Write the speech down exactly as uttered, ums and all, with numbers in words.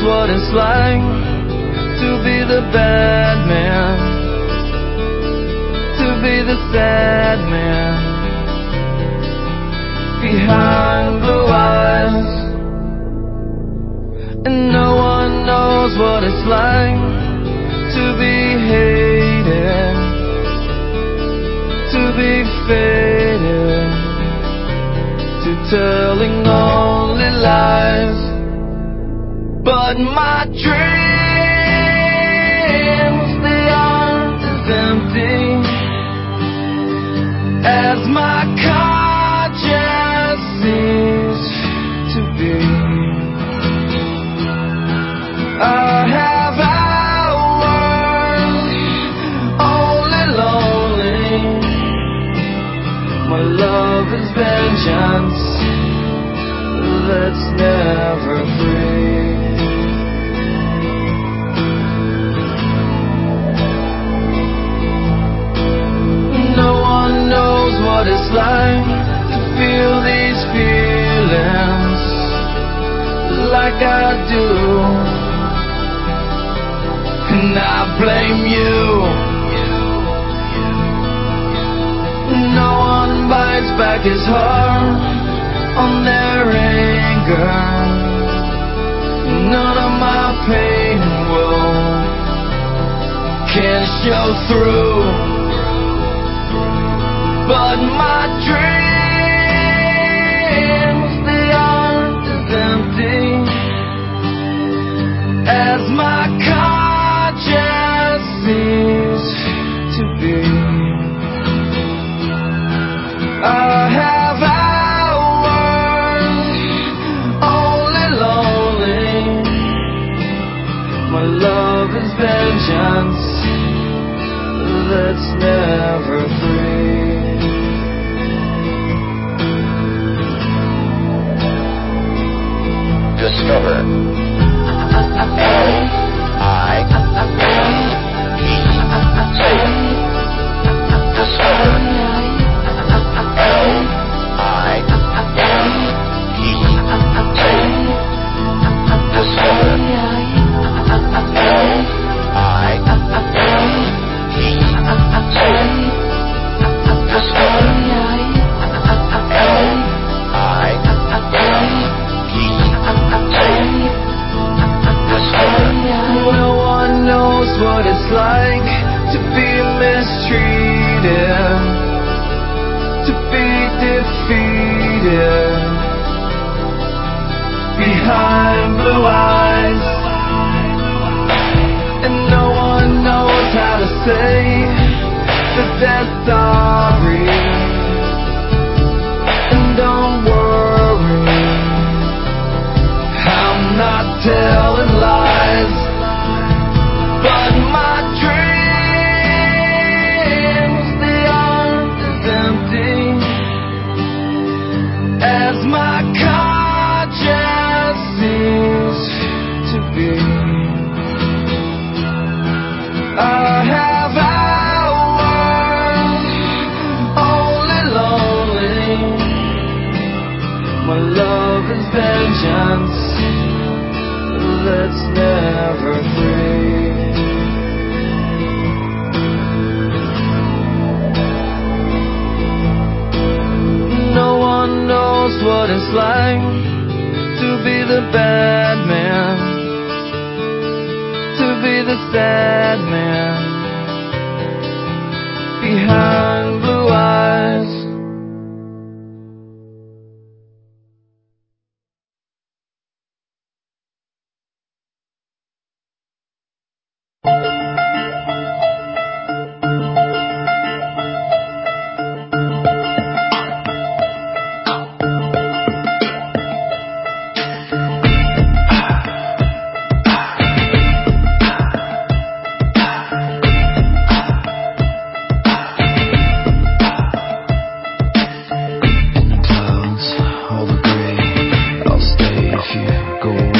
what it's like to be the bad man, to be the sad man behind blue eyes. And no one knows what it's like to be hated, to be faded, to telling only lies. But my dreams, they aren't as empty as my conscience seems to be. I have hours only lonely. My love is vengeance that's never free. No one knows what it's like to feel these feelings like I do. And I blame you. No one bites back his heart on their anger. None of my pain will can show through. But my dreams, they aren't as empty as my conscience seems to be. I have hours only lonely. My love is vengeance that's never free. Discover. L I P. Say it. Discover. L I P. Say it. Discover. L I P. Say it. Discover. No one knows what it's like to be mistreated, to be defeated behind blue eyes. And no one knows how to say that they're sorry. And don't worry, I'm not telling lies. But my dreams, they aren't as empty as my conscience seems to be. I have hours only lonely. My love is vengeance that's never free. No one knows what it's like to be the bad man, to be the sad man behind blue eyes. Go